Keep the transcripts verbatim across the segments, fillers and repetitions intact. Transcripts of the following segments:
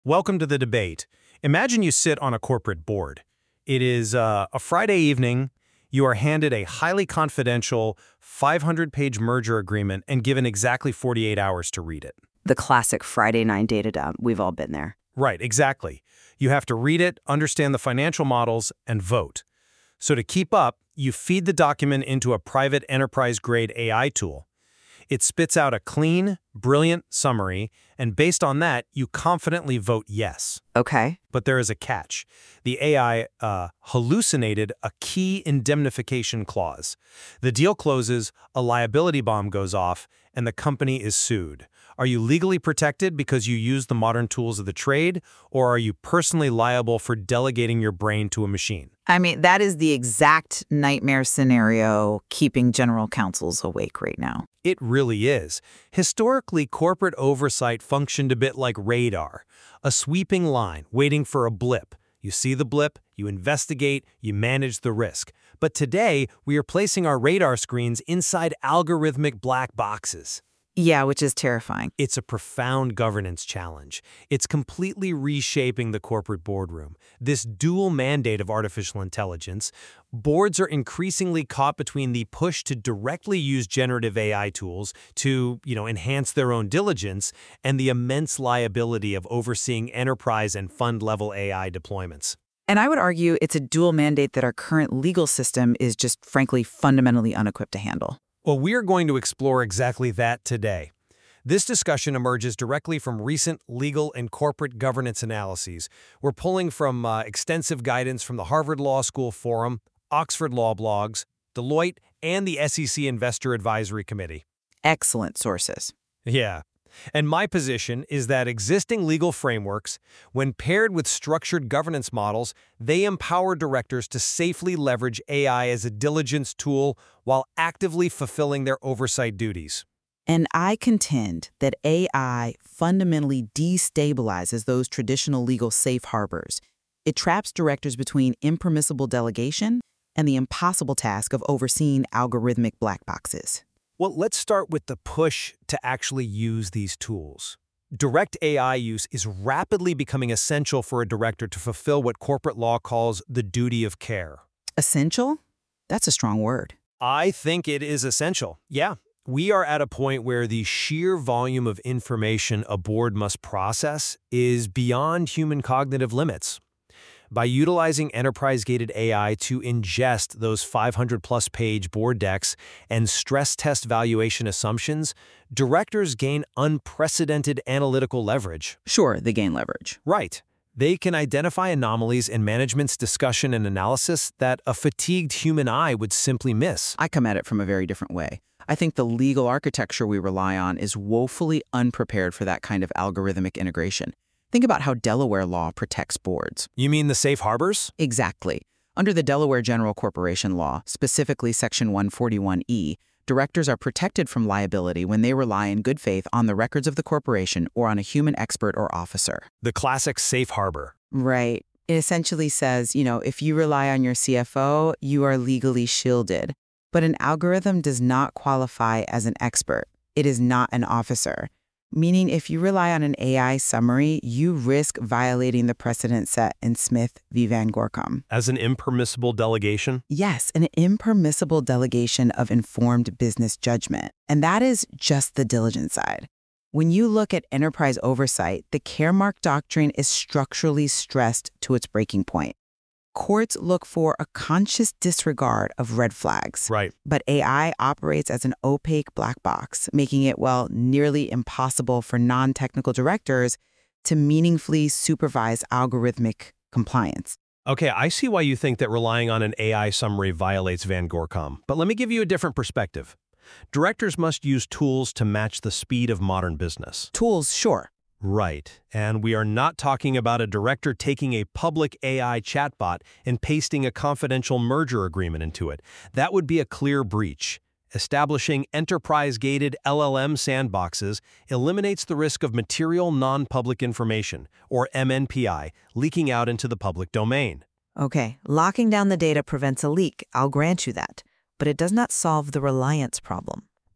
Welcome to the debate. Imagine you sit on a corporate board. It is uh, a Friday evening. You are handed a highly confidential five hundred page merger agreement and given exactly forty-eight hours to read it. The classic Friday night data dump. We've all been there. Right, exactly. You have to read it, understand the financial models, and vote. So to keep up, you feed the document into a private enterprise-grade A I tool. It spits out a clean, brilliant summary, and based on that, you confidently vote yes. Okay. But there is a catch. The A I uh, hallucinated a key indemnification clause. The deal closes, a liability bomb goes off, and the company is sued. Are you legally protected because you use the modern tools of the trade, or are you personally liable for delegating your brain to a machine? I mean, that is the exact nightmare scenario keeping general counsels awake right now. It really is. Historically, corporate oversight functioned a bit like radar, a sweeping line waiting for a blip. You see the blip, you investigate, you manage the risk. But today, we are placing our radar screens inside algorithmic black boxes. Yeah, which is terrifying. It's a profound governance challenge. It's completely reshaping the corporate boardroom. This dual mandate of artificial intelligence, boards are increasingly caught between the push to directly use generative A I tools to, you know, enhance their own diligence and the immense liability of overseeing enterprise and fund-level A I deployments. And I would argue it's a dual mandate that our current legal system is just, frankly, fundamentally unequipped to handle. Well, we are going to explore exactly that today. This discussion emerges directly from recent legal and corporate governance analyses. We're pulling from uh, extensive guidance from the Harvard Law School Forum, Oxford Law Blogs, Deloitte, and the S E C Investor Advisory Committee. Excellent sources. Yeah. And my position is that existing legal frameworks, when paired with structured governance models, they empower directors to safely leverage A I as a diligence tool while actively fulfilling their oversight duties. And I contend that A I fundamentally destabilizes those traditional legal safe harbors. It traps directors between impermissible delegation and the impossible task of overseeing algorithmic black boxes. Well, let's start with the push to actually use these tools. Direct A I use is rapidly becoming essential for a director to fulfill what corporate law calls the duty of care. Essential? That's a strong word. I think it is essential. Yeah. We are at a point where the sheer volume of information a board must process is beyond human cognitive limits. By utilizing enterprise-gated A I to ingest those five hundred plus page board decks and stress test valuation assumptions, directors gain unprecedented analytical leverage. Sure, they gain leverage. Right. They can identify anomalies in management's discussion and analysis that a fatigued human eye would simply miss. I come at it from a very different way. I think the legal architecture we rely on is woefully unprepared for that kind of algorithmic integration. Think about how Delaware law protects boards. You mean the safe harbors? Exactly. Under the Delaware General Corporation Law, specifically Section one forty-one E, directors are protected from liability when they rely in good faith on the records of the corporation or on a human expert or officer. The classic safe harbor. Right. It essentially says, you know, if you rely on your C F O, you are legally shielded. But an algorithm does not qualify as an expert. It is not an officer. Meaning if you rely on an A I summary, you risk violating the precedent set in Smith v. Van Gorkom. As an impermissible delegation? Yes, an impermissible delegation of informed business judgment. And that is just the diligence side. When you look at enterprise oversight, the Caremark doctrine is structurally stressed to its breaking point. Courts look for a conscious disregard of red flags. Right. But A I operates as an opaque black box, making it, well, nearly impossible for non-technical directors to meaningfully supervise algorithmic compliance. Okay, I see why you think that relying on an A I summary violates Van Gorkom, but let me give you a different perspective. Directors must use tools to match the speed of modern business. Tools, sure. Right, and we are not talking about a director taking a public A I chatbot and pasting a confidential merger agreement into it. That would be a clear breach. Establishing enterprise-gated L L M sandboxes eliminates the risk of material non-public information, or M N P I, leaking out into the public domain. Okay, locking down the data prevents a leak, I'll grant you that, but it does not solve the reliance problem.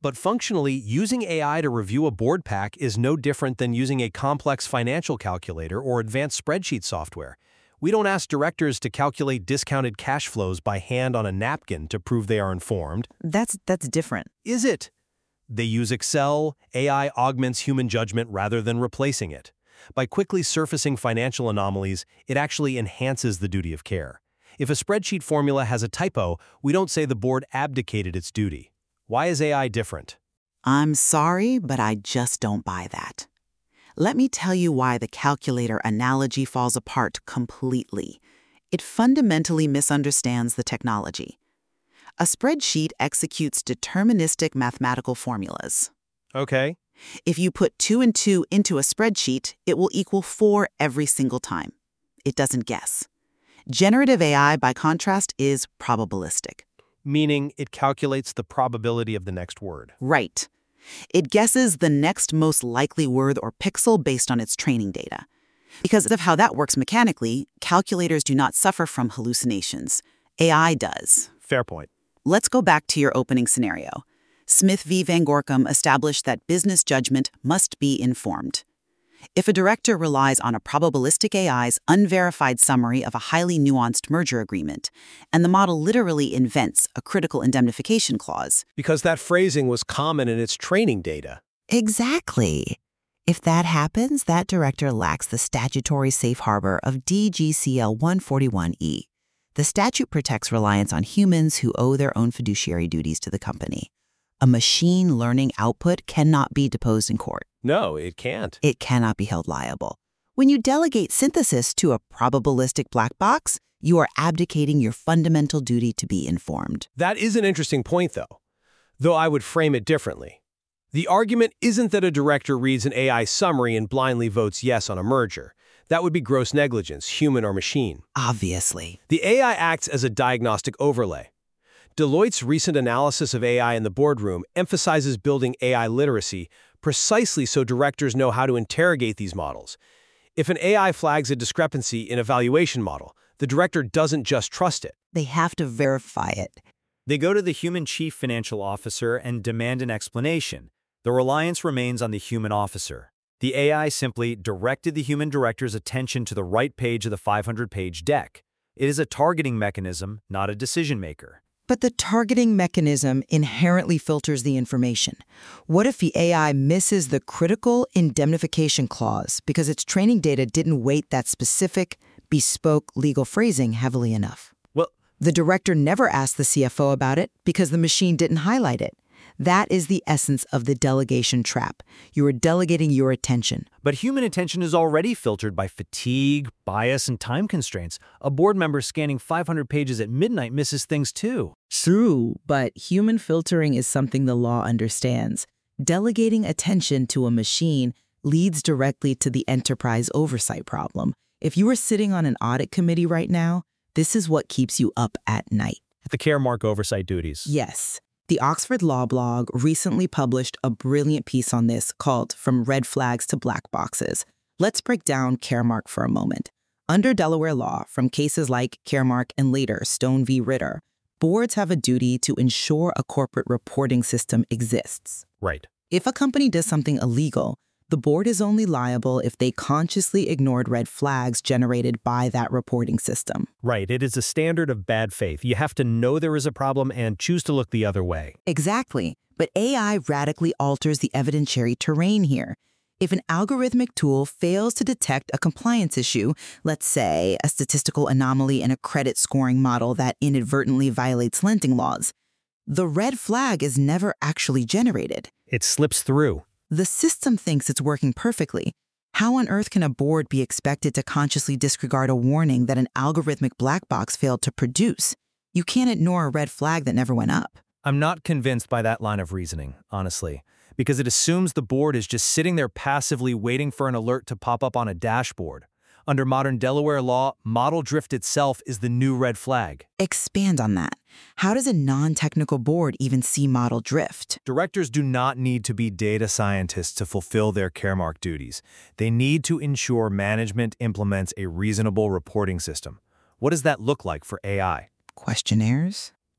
But functionally, using A I to review a board pack is no different than using a complex financial calculator or advanced spreadsheet software. We don't ask directors to calculate discounted cash flows by hand on a napkin to prove they are informed. That's that's different. Is it? They use Excel. A I augments human judgment rather than replacing it. By quickly surfacing financial anomalies, it actually enhances the duty of care. If a spreadsheet formula has a typo, we don't say the board abdicated its duty. Why is A I different? I'm sorry, but I just don't buy that. Let me tell you why the calculator analogy falls apart completely. It fundamentally misunderstands the technology. A spreadsheet executes deterministic mathematical formulas. Okay. If you put two and two into a spreadsheet, it will equal four every single time. It doesn't guess. Generative A I, by contrast, is probabilistic. Meaning it calculates the probability of the next word. Right. It guesses the next most likely word or pixel based on its training data. Because of how that works mechanically, calculators do not suffer from hallucinations. A I does. Fair point. Let's go back to your opening scenario. Smith v. Van Gorkum established that business judgment must be informed. If a director relies on a probabilistic A I's unverified summary of a highly nuanced merger agreement, and the model literally invents a critical indemnification clause. Because that phrasing was common in its training data. Exactly. If that happens, that director lacks the statutory safe harbor of D G C L one forty-one E. The statute protects reliance on humans who owe their own fiduciary duties to the company. A machine learning output cannot be deposed in court. No, it can't. It cannot be held liable. When you delegate synthesis to a probabilistic black box, you are abdicating your fundamental duty to be informed. That is an interesting point, though. Though I would frame it differently. The argument isn't that a director reads an A I summary and blindly votes yes on a merger. That would be gross negligence, human or machine. Obviously. The A I acts as a diagnostic overlay. Deloitte's recent analysis of A I in the boardroom emphasizes building A I literacy precisely so directors know how to interrogate these models. If an A I flags a discrepancy in a valuation model, the director doesn't just trust it. They have to verify it. They go to the human chief financial officer and demand an explanation. The reliance remains on the human officer. The A I simply directed the human director's attention to the right page of the five hundred page deck. It is a targeting mechanism, not a decision maker. But the targeting mechanism inherently filters the information. What if the A I misses the critical indemnification clause because its training data didn't weight that specific, bespoke legal phrasing heavily enough? Well, the director never asked the C F O about it because the machine didn't highlight it. That is the essence of the delegation trap. You are delegating your attention. But human attention is already filtered by fatigue, bias, and time constraints. A board member scanning five hundred pages at midnight misses things too. True, but human filtering is something the law understands. Delegating attention to a machine leads directly to the enterprise oversight problem. If you are sitting on an audit committee right now, this is what keeps you up at night. The Caremark oversight duties. Yes. The Oxford Law Blog recently published a brilliant piece on this called From Red Flags to Black Boxes. Let's break down Caremark for a moment. Under Delaware law, from cases like Caremark and later Stone v. Ritter, boards have a duty to ensure a corporate reporting system exists. right. If a company does something illegal, the board is only liable if they consciously ignored red flags generated by that reporting system. Right. It is a standard of bad faith. You have to know there is a problem and choose to look the other way. Exactly. But A I radically alters the evidentiary terrain here. If an algorithmic tool fails to detect a compliance issue, let's say a statistical anomaly in a credit scoring model that inadvertently violates lending laws, the red flag is never actually generated. It slips through. The system thinks it's working perfectly. How on earth can a board be expected to consciously disregard a warning that an algorithmic black box failed to produce? You can't ignore a red flag that never went up. I'm not convinced by that line of reasoning, honestly, because it assumes the board is just sitting there passively waiting for an alert to pop up on a dashboard. Under modern Delaware law, model drift itself is the new red flag. Expand on that. How does a non-technical board even see model drift? Directors do not need to be data scientists to fulfill their Caremark duties. They need to ensure management implements a reasonable reporting system. What does that look like for A I? Questionnaires?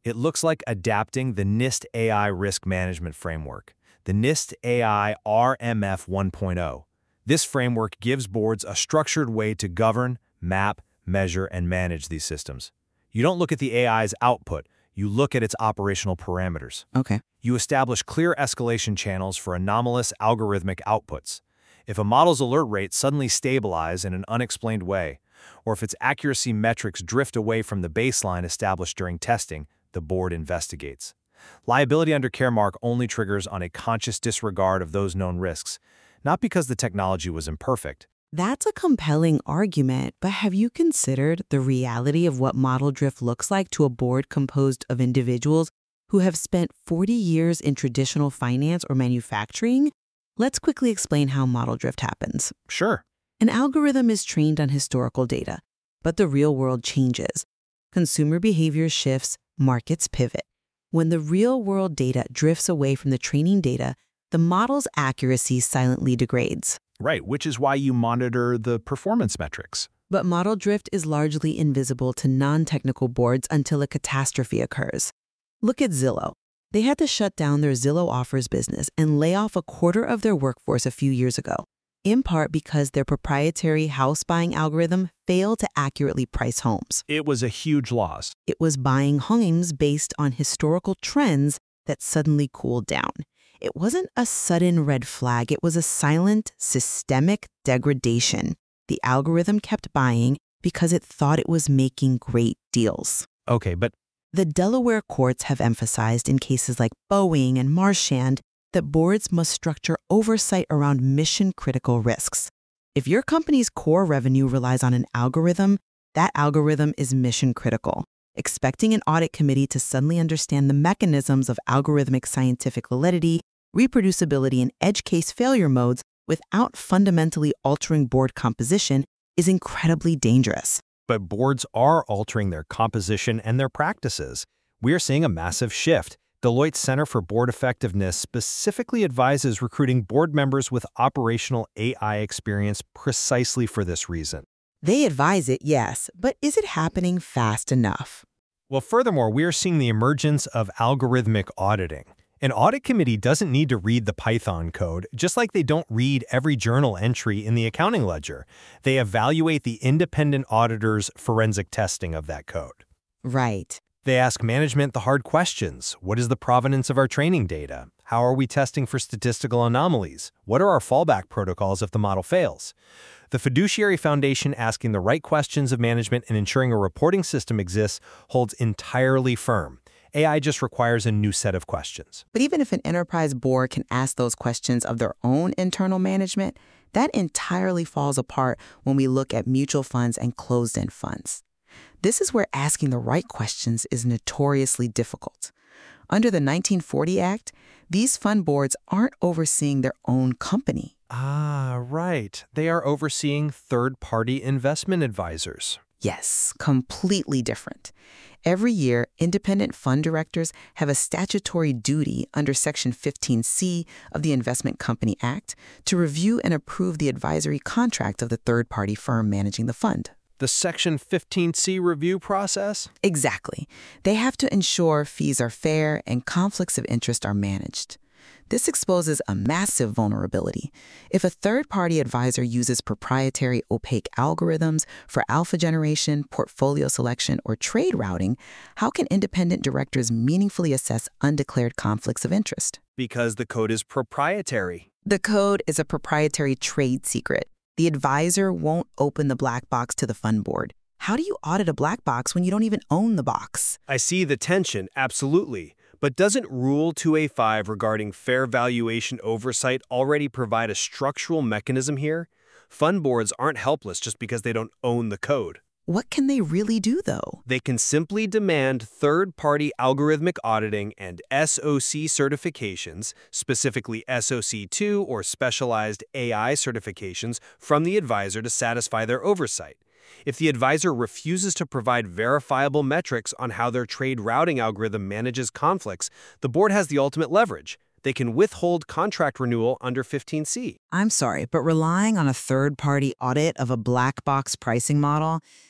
It looks like adapting the NIST A I Risk Management Framework, the NIST A I R M F one point oh. This framework gives boards a structured way to govern, map, measure, and manage these systems. You don't look at the A I's output, you look at its operational parameters. Okay. You establish clear escalation channels for anomalous algorithmic outputs. If a model's alert rates suddenly stabilize in an unexplained way, or if its accuracy metrics drift away from the baseline established during testing, the board investigates. Liability under Caremark only triggers on a conscious disregard of those known risks, not because the technology was imperfect. That's a compelling argument, but have you considered the reality of what model drift looks like to a board composed of individuals who have spent forty years in traditional finance or manufacturing? Let's quickly explain how model drift happens. Sure. An algorithm is trained on historical data, but the real world changes. Consumer behavior shifts, markets pivot. When the real world data drifts away from the training data, the model's accuracy silently degrades. Right, which is why you monitor the performance metrics. But model drift is largely invisible to non-technical boards until a catastrophe occurs. Look at Zillow. They had to shut down their Zillow Offers business and lay off a quarter of their workforce a few years ago, in part because their proprietary house buying algorithm failed to accurately price homes. It was a huge loss. It was buying homes based on historical trends that suddenly cooled down. It wasn't a sudden red flag, it was a silent, systemic degradation. The algorithm kept buying because it thought it was making great deals. Okay, but The Delaware courts have emphasized in cases like Boeing and Marchand that boards must structure oversight around mission-critical risks. If your company's core revenue relies on an algorithm, that algorithm is mission-critical. Expecting an audit committee to suddenly understand the mechanisms of algorithmic scientific validity, reproducibility, and edge case failure modes without fundamentally altering board composition is incredibly dangerous. But boards are altering their composition and their practices. We are seeing a massive shift. Deloitte's Center for Board Effectiveness specifically advises recruiting board members with operational A I experience precisely for this reason. They advise it, yes, but is it happening fast enough? Well, furthermore, we are seeing the emergence of algorithmic auditing. An audit committee doesn't need to read the Python code, just like they don't read every journal entry in the accounting ledger. They evaluate the independent auditor's forensic testing of that code. Right. They ask management the hard questions. What is the provenance of our training data? How are we testing for statistical anomalies? What are our fallback protocols if the model fails? The fiduciary foundation asking the right questions of management and ensuring a reporting system exists holds entirely firm. A I just requires a new set of questions. But even if an enterprise board can ask those questions of their own internal management, that entirely falls apart when we look at mutual funds and closed-end funds. This is where asking the right questions is notoriously difficult. Under the nineteen forty Act, these fund boards aren't overseeing their own company. Ah, right. They are overseeing third-party investment advisors. Yes, completely different. Every year, independent fund directors have a statutory duty under Section fifteen C of the Investment Company Act to review and approve the advisory contract of the third-party firm managing the fund. The Section fifteen C review process? Exactly. They have to ensure fees are fair and conflicts of interest are managed. This exposes a massive vulnerability. If a third-party advisor uses proprietary opaque algorithms for alpha generation, portfolio selection, or trade routing, how can independent directors meaningfully assess undeclared conflicts of interest? Because the code is proprietary. The code is a proprietary trade secret. The advisor won't open the black box to the fund board. How do you audit a black box when you don't even own the box? I see the tension, absolutely. But doesn't Rule two A five regarding fair valuation oversight already provide a structural mechanism here? Fund boards aren't helpless just because they don't own the code. What can they really do, though? They can simply demand third-party algorithmic auditing and S O C certifications, specifically S O C two or specialized A I certifications, from the advisor to satisfy their oversight. If the advisor refuses to provide verifiable metrics on how their trade routing algorithm manages conflicts, the board has the ultimate leverage. They can withhold contract renewal under fifteen C. I'm sorry, but relying on a third-party audit of a black box pricing model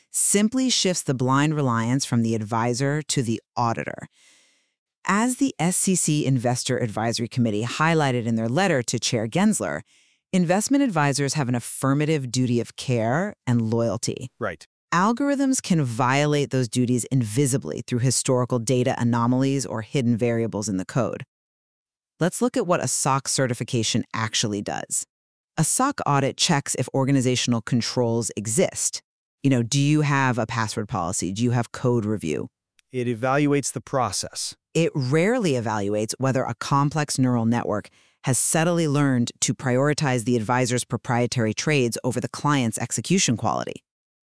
simply shifts the blind reliance from the advisor to the auditor. As the S E C Investor Advisory Committee highlighted in their letter to Chair Gensler, investment advisors have an affirmative duty of care and loyalty. Right. Algorithms can violate those duties invisibly through historical data anomalies or hidden variables in the code. Let's look at what a S O C certification actually does. A S O C audit checks if organizational controls exist. You know, do you have a password policy? Do you have code review? It evaluates the process. It rarely evaluates whether a complex neural network has subtly learned to prioritize the advisor's proprietary trades over the client's execution quality.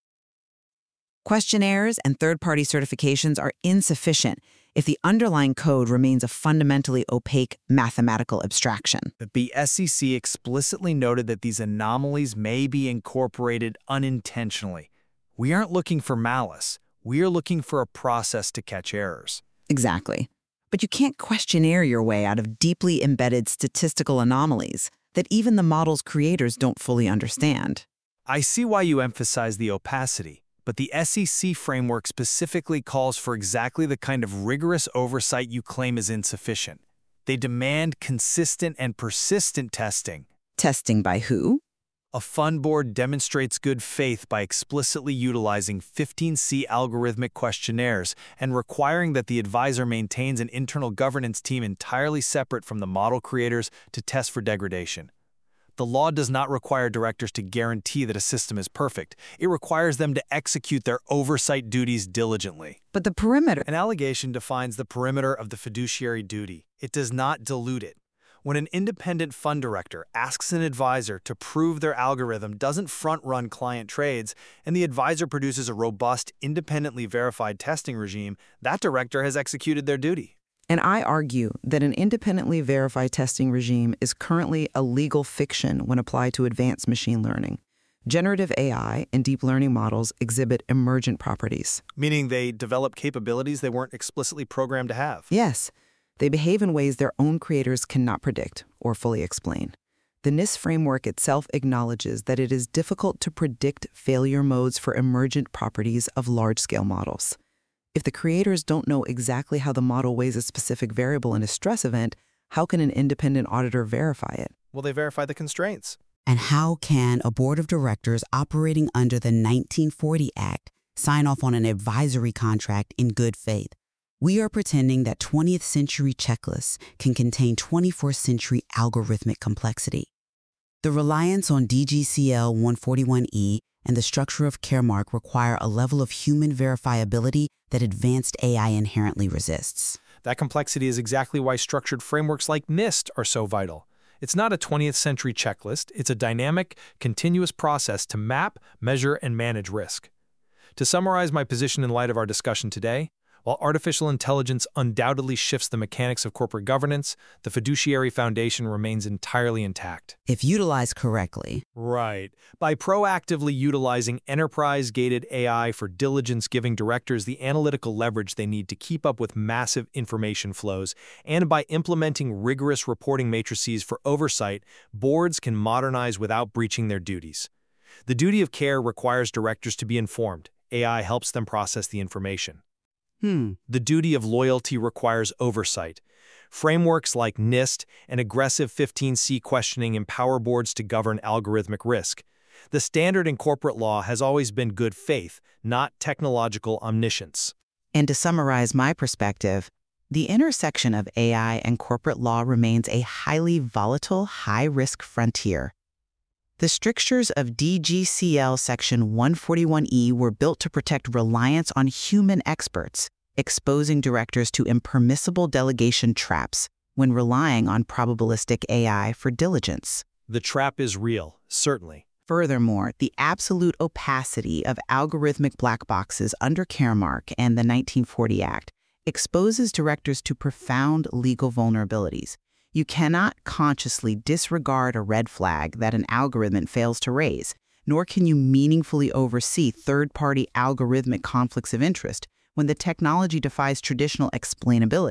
Questionnaires and third-party certifications are insufficient if the underlying code remains a fundamentally opaque mathematical abstraction. But the S E C explicitly noted that these anomalies may be incorporated unintentionally. We aren't looking for malice. We are looking for a process to catch errors. Exactly. But you can't questionnaire your way out of deeply embedded statistical anomalies that even the model's creators don't fully understand. I see why you emphasize the opacity, but the S E C framework specifically calls for exactly the kind of rigorous oversight you claim is insufficient. They demand consistent and persistent testing. Testing by who? A fund board demonstrates good faith by explicitly utilizing fifteen C algorithmic questionnaires and requiring that the advisor maintains an internal governance team entirely separate from the model creators to test for degradation. The law does not require directors to guarantee that a system is perfect. It requires them to execute their oversight duties diligently. But the perimeter. An allegation defines the perimeter of the fiduciary duty. It does not dilute it. When an independent fund director asks an advisor to prove their algorithm doesn't front-run client trades, and the advisor produces a robust, independently verified testing regime, that director has executed their duty. And I argue that an independently verified testing regime is currently a legal fiction when applied to advanced machine learning. Generative A I and deep learning models exhibit emergent properties. Meaning they develop capabilities they weren't explicitly programmed to have. Yes. They behave in ways their own creators cannot predict or fully explain. The NIST framework itself acknowledges that it is difficult to predict failure modes for emergent properties of large-scale models. If the creators don't know exactly how the model weighs a specific variable in a stress event, how can an independent auditor verify it? Will they verify the constraints? And how can a board of directors operating under the nineteen forty Act sign off on an advisory contract in good faith? We are pretending that twentieth century checklists can contain twenty-first century algorithmic complexity. The reliance on D G C L one forty-one E and the structure of Caremark require a level of human verifiability that advanced A I inherently resists. That complexity is exactly why structured frameworks like NIST are so vital. It's not a twentieth century checklist. It's a dynamic, continuous process to map, measure, and manage risk. To summarize my position in light of our discussion today, while artificial intelligence undoubtedly shifts the mechanics of corporate governance, the fiduciary foundation remains entirely intact. If utilized correctly. Right. By proactively utilizing enterprise-gated A I for diligence, giving directors the analytical leverage they need to keep up with massive information flows, and by implementing rigorous reporting matrices for oversight, boards can modernize without breaching their duties. The duty of care requires directors to be informed. A I helps them process the information. Hmm. The duty of loyalty requires oversight. Frameworks like NIST and aggressive fifteen C questioning empower boards to govern algorithmic risk. The standard in corporate law has always been good faith, not technological omniscience. And to summarize my perspective, the intersection of A I and corporate law remains a highly volatile, high-risk frontier. The strictures of D G C L Section one forty-one E were built to protect reliance on human experts, exposing directors to impermissible delegation traps when relying on probabilistic A I for diligence. The trap is real, certainly. Furthermore, the absolute opacity of algorithmic black boxes under Caremark and the nineteen forty Act exposes directors to profound legal vulnerabilities. You cannot consciously disregard a red flag that an algorithm fails to raise, nor can you meaningfully oversee third-party algorithmic conflicts of interest when the technology defies traditional explainability,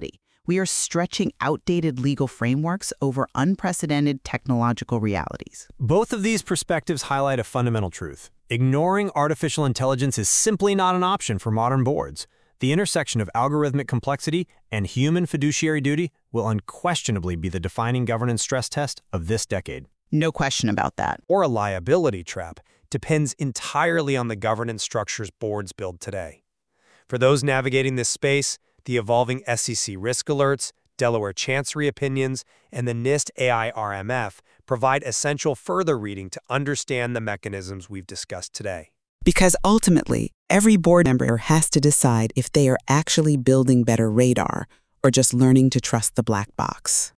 We are stretching outdated legal frameworks over unprecedented technological realities. Both of these perspectives highlight a fundamental truth. Ignoring artificial intelligence is simply not an option for modern boards. The intersection of algorithmic complexity and human fiduciary duty will unquestionably be the defining governance stress test of this decade. No question about that. Or a liability trap depends entirely on the governance structures boards build today. For those navigating this space, the evolving S E C risk alerts, Delaware Chancery opinions, and the NIST A I R M F provide essential further reading to understand the mechanisms we've discussed today. Because ultimately, every board member has to decide if they are actually building better radar or just learning to trust the black box.